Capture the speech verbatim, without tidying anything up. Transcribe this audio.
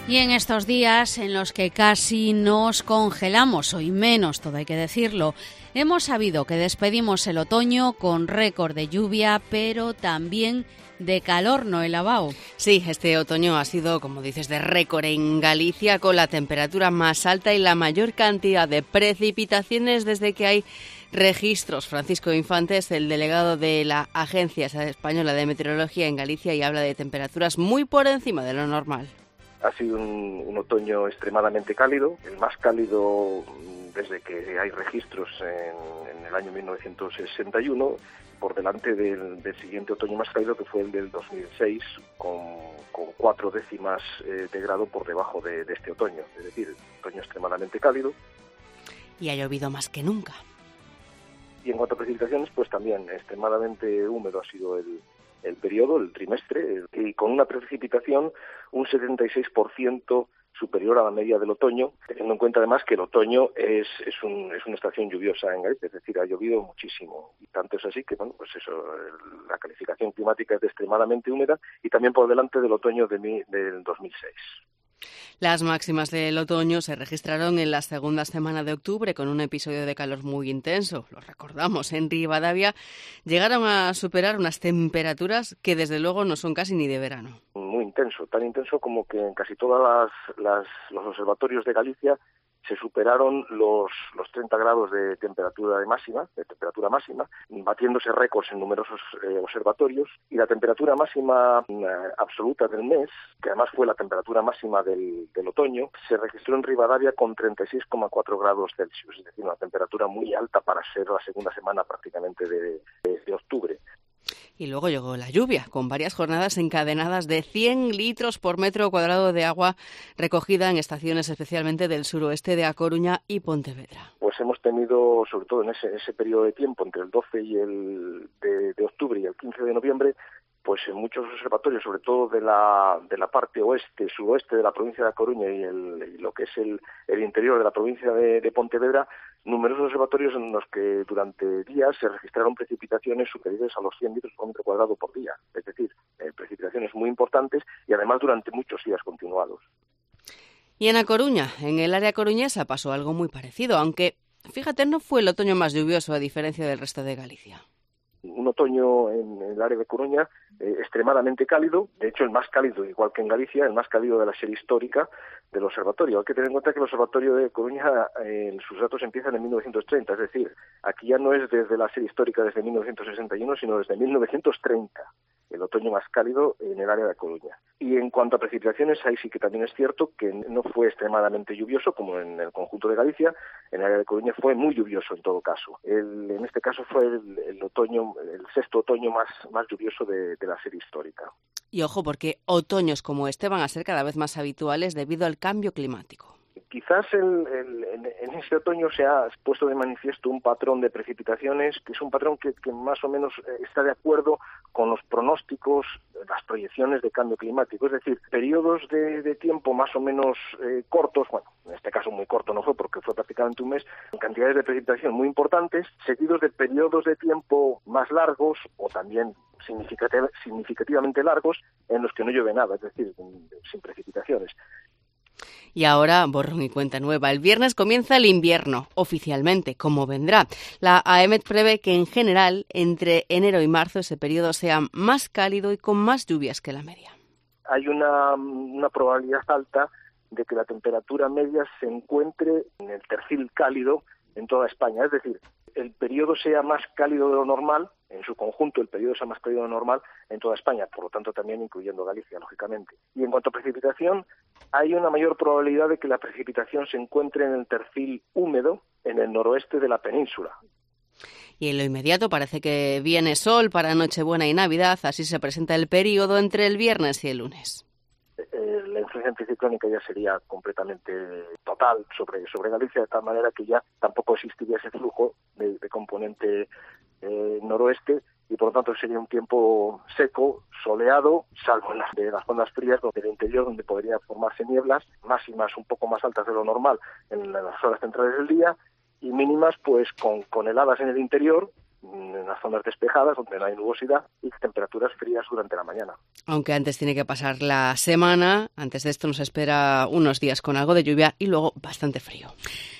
Y en estos días en los que casi nos congelamos, hoy menos, todo hay que decirlo, hemos sabido que despedimos el otoño con récord de lluvia, pero también de calor, ¿no, Elabao? Sí, este otoño ha sido, como dices, de récord en Galicia, con la temperatura más alta y la mayor cantidad de precipitaciones desde que hay registros. Francisco Infantes, el delegado de la Agencia Española de Meteorología en Galicia, y habla de temperaturas muy por encima de lo normal. Ha sido un, un otoño extremadamente cálido, el más cálido desde que hay registros en, en el año mil novecientos sesenta y uno, por delante del, del siguiente otoño más cálido, que fue el del dos mil seis, con, con cuatro décimas eh, de grado por debajo de, de este otoño. Es decir, otoño extremadamente cálido. Y ha llovido más que nunca. Y en cuanto a precipitaciones, pues también extremadamente húmedo ha sido el, el periodo, el trimestre, y con una precipitación un setenta y seis por ciento superior a la media del otoño, teniendo en cuenta además que el otoño es es, un, es una estación lluviosa en Galicia, es decir, ha llovido muchísimo, y tanto es así que, bueno, pues eso, la calificación climática es de extremadamente húmeda, y también por delante del otoño de mi, del dos mil seis. Las máximas del otoño se registraron en la segunda semana de octubre con un episodio de calor muy intenso. Lo recordamos, en Ribadavia llegaron a superar unas temperaturas que desde luego no son casi ni de verano. Muy intenso, tan intenso como que en casi todos las, las, los observatorios de Galicia se superaron los, los treinta grados de temperatura de máxima, de temperatura máxima, batiéndose récords en numerosos eh, observatorios, y la temperatura máxima eh, absoluta del mes, que además fue la temperatura máxima del, del otoño, se registró en Ribadavia con treinta y seis coma cuatro grados Celsius, es decir, una temperatura muy alta para ser la segunda semana prácticamente de, de, de octubre. Y luego llegó la lluvia, con varias jornadas encadenadas de cien litros por metro cuadrado de agua recogida en estaciones especialmente del suroeste de A Coruña y Pontevedra. Pues hemos tenido, sobre todo en ese, ese periodo de tiempo, entre el doce y el de, de octubre y el quince de noviembre, pues en muchos observatorios, sobre todo de la de la parte oeste, suroeste de la provincia de A Coruña y, el, y lo que es el, el interior de la provincia de, de Pontevedra, numerosos observatorios en los que durante días se registraron precipitaciones superiores a los cien litros por metro cuadrado por día, es decir, eh, precipitaciones muy importantes y además durante muchos días continuados. Y en A Coruña, en el área coruñesa, pasó algo muy parecido, aunque, fíjate, no fue el otoño más lluvioso a diferencia del resto de Galicia. Un otoño en el área de Coruña eh, extremadamente cálido, de hecho el más cálido, igual que en Galicia, el más cálido de la serie histórica del observatorio. Hay que tener en cuenta que el observatorio de Coruña, eh, sus datos empiezan en mil novecientos treinta, es decir, aquí ya no es desde la serie histórica desde mil novecientos sesenta y uno, sino desde mil novecientos treinta, el otoño más cálido en el área de Coruña. Y en cuanto a precipitaciones, ahí sí que también es cierto que no fue extremadamente lluvioso como en el conjunto de Galicia. En el área de Coruña fue muy lluvioso en todo caso. El, en este caso fue el, el otoño, el sexto otoño más, más lluvioso de, de la serie histórica. Y ojo, porque otoños como este van a ser cada vez más habituales debido al cambio climático. Quizás el, el, en este otoño se ha puesto de manifiesto un patrón de precipitaciones que es un patrón que, que más o menos está de acuerdo con los pronósticos, las proyecciones de cambio climático. Es decir, periodos de, de tiempo más o menos eh, cortos, bueno, en este caso muy corto no fue porque fue prácticamente un mes, en cantidades de precipitación muy importantes, seguidos de periodos de tiempo más largos o también significativ- significativamente largos en los que no llueve nada, es decir, sin precipitaciones. Y ahora, borrón y cuenta nueva. El viernes comienza el invierno, oficialmente, como vendrá. La AEMET prevé que, en general, entre enero y marzo ese periodo sea más cálido y con más lluvias que la media. Hay una, una probabilidad alta de que la temperatura media se encuentre en el tercil cálido en toda España. Es decir, el periodo sea más cálido de lo normal, en su conjunto el periodo sea más cálido de lo normal en toda España, por lo tanto también incluyendo Galicia, lógicamente. Y en cuanto a precipitación, hay una mayor probabilidad de que la precipitación se encuentre en el tercil húmedo en el noroeste de la península. Y en lo inmediato parece que viene sol para Nochebuena y Navidad, así se presenta el periodo entre el viernes y el lunes. Eh, la influencia anticiclónica ya sería completamente total sobre, sobre Galicia, de tal manera que ya tampoco existiría ese flujo de, de componente eh, noroeste, y por lo tanto sería un tiempo seco, soleado, salvo en las, de las zonas frías del interior donde podría formarse nieblas, máximas un poco más altas de lo normal en las horas centrales del día, y mínimas pues con, con heladas en el interior en las zonas despejadas, donde no hay nubosidad, y temperaturas frías durante la mañana. Aunque antes tiene que pasar la semana, antes de esto nos espera unos días con algo de lluvia y luego bastante frío.